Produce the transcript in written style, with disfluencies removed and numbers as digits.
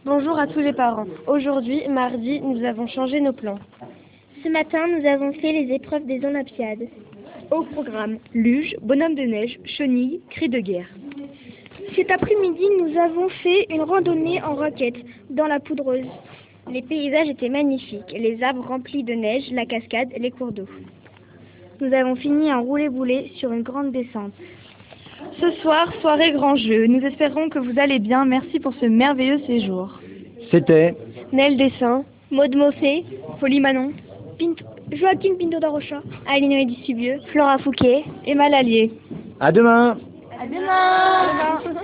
Bonjour à tous les parents. Aujourd'hui, mardi, nous avons changé nos plans. Ce matin, nous avons fait les épreuves des Olympiades. Au programme, luge, bonhomme de neige, chenille, cri de guerre. Cet après-midi, nous avons fait une randonnée en roquette dans la poudreuse. Les paysages étaient magnifiques, les arbres remplis de neige, la cascade, les cours d'eau. Nous avons fini en roulé-boulé sur une grande descente. Ce soir, soirée grand jeu. Nous espérons que vous allez bien. Merci pour ce merveilleux séjour. C'était Nel Dessin, Maud Moffet, Folie Manon, Joaquin Pinto da Rocha, Aline Dussibieux, Flora Fouquet, Emma Lallier. à demain. À demain.